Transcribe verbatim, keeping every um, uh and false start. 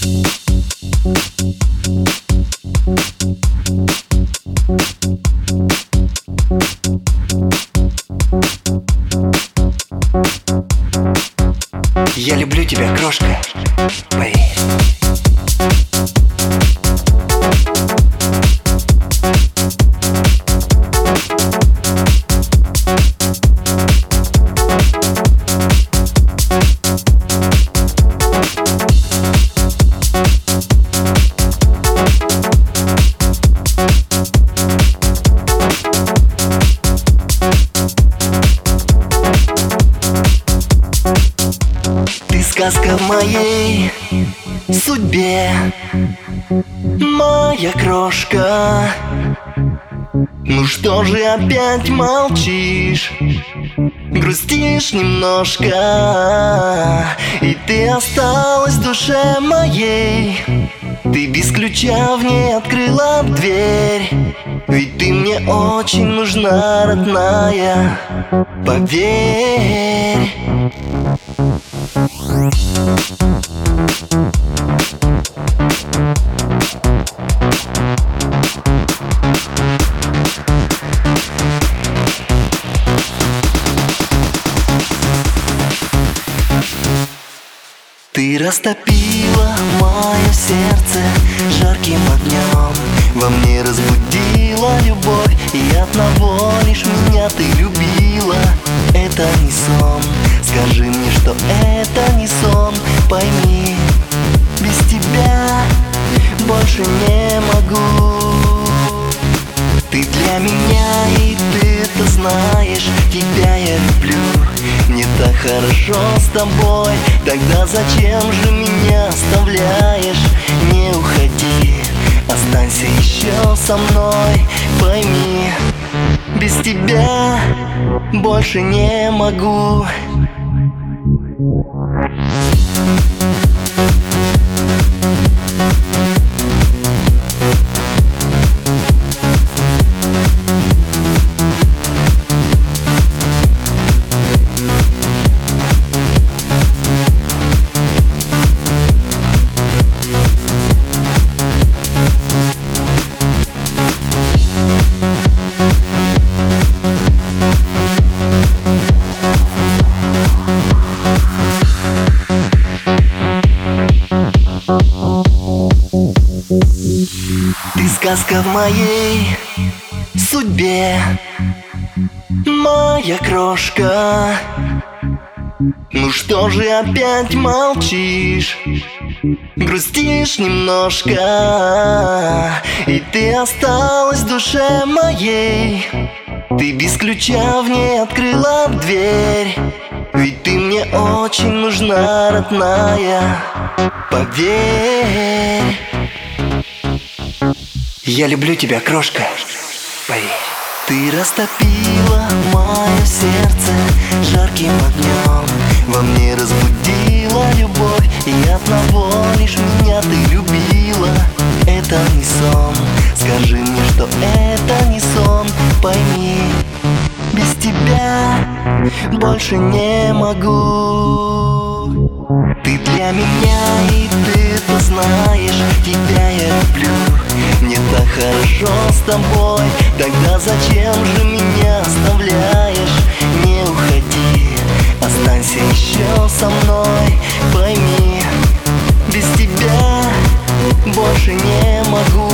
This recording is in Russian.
Я люблю тебя, крошка, поверь. Сказка в моей судьбе, моя крошка. Ну что же опять молчишь, грустишь немножко, и ты осталась в душе моей. Ты без ключа в ней открыла дверь, ведь ты мне очень нужна, родная, поверь. Ты растопила мое сердце жарким огнем, во мне разбудила любовь, и одного лишь меня ты любила. Это не сон, скажи мне, что это не сон. Пойми, без тебя больше не могу. Ты для меня, и ты это знаешь, тебя я люблю. Мне так хорошо с тобой, тогда зачем же меня оставляешь? Не уходи, останься еще со мной. Пойми, без тебя больше не могу. Ты сказка в моей судьбе, моя крошка. Ну что же опять молчишь, грустишь немножко, и ты осталась в душе моей. Ты без ключа в ней открыла дверь, ведь ты мне очень нужна, родная, поверь. Я люблю тебя, крошка, поверь. Ты растопила мое сердце жарким огнем, во мне разбудила любовь, и одного лишь меня ты любила. Это не сон, скажи мне, что это не сон. Пойми, без тебя больше не могу. Ты для меня, и ты это знаешь, тебя я люблю. Мне так хорошо с тобой, тогда зачем же меня оставляешь? Не уходи, останься еще со мной. Пойми, без тебя больше не могу.